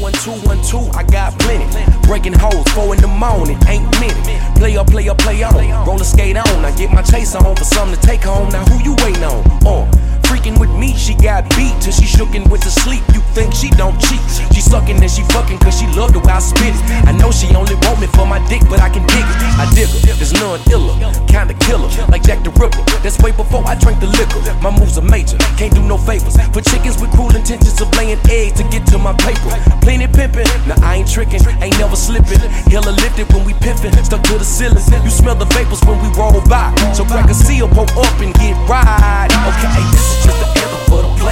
212, I got plenty. Breaking hoes, 4 in the morning, ain't many. Play up, on. Roller skate on. I get my chase on for something to take home. Now who you waiting on? Freaking with me, she got beat till she shookin' with the sleep. You think she don't cheat? She suckin' and she fuckin' cause she love the way I spit it. I know she only want me for my dick, but I can dig it. I dig her, there's none iller, kinda killer, like Jack the Ripper. That's way before I drank the liquor. My moves are major, can't do no favors. For chickens with cruel intentions of laying eggs to get to my paper. Plenty pimpin', now I ain't trickin', ain't never slippin'. Hella lifted when we piffin', stuck to the ceiling. You smell the vapors when we roll by, so crack a seal, pull up and get right. Okay, this is just the anthem for the play.